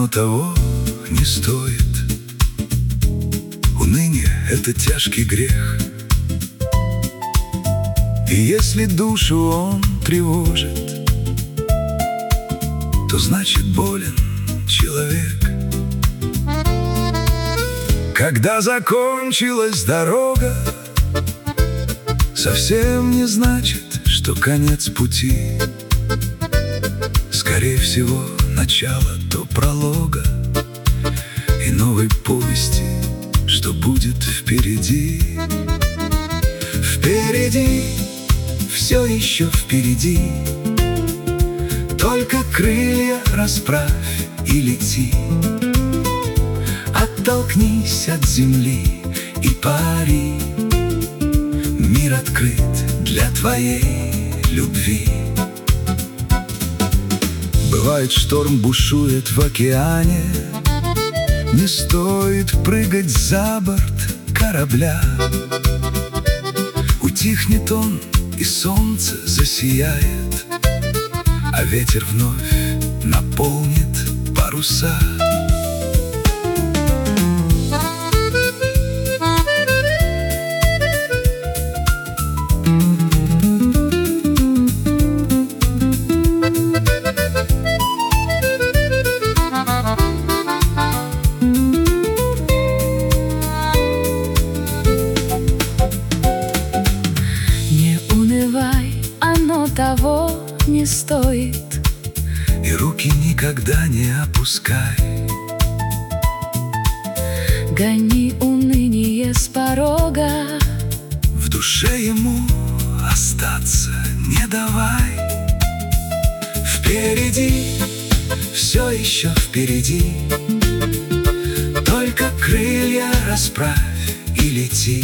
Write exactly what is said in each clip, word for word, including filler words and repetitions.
оно того не стоит. Уныние — это тяжкий грех, и если душу он тревожит, то значит болен человек. Когда закончилась дорога, совсем не значит, что конец пути. Скорее всего, начало то пролога и новой повести, что будет впереди. Впереди, все еще впереди. Только крылья расправь и лети. Оттолкнись от земли и пари. Мир открыт для твоей любви. Бывает, шторм бушует в океане, не стоит прыгать за борт корабля. Утихнет он, и солнце засияет, а ветер вновь наполнит паруса. Того не стоит, и руки никогда не опускай. Гони уныние с порога, в душе ему остаться не давай. Впереди, все еще впереди. Только крылья расправь и лети.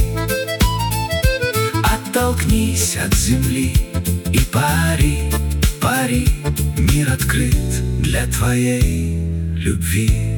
Оттолкнись от земли и пари, пари. Мир открыт для твоей любви.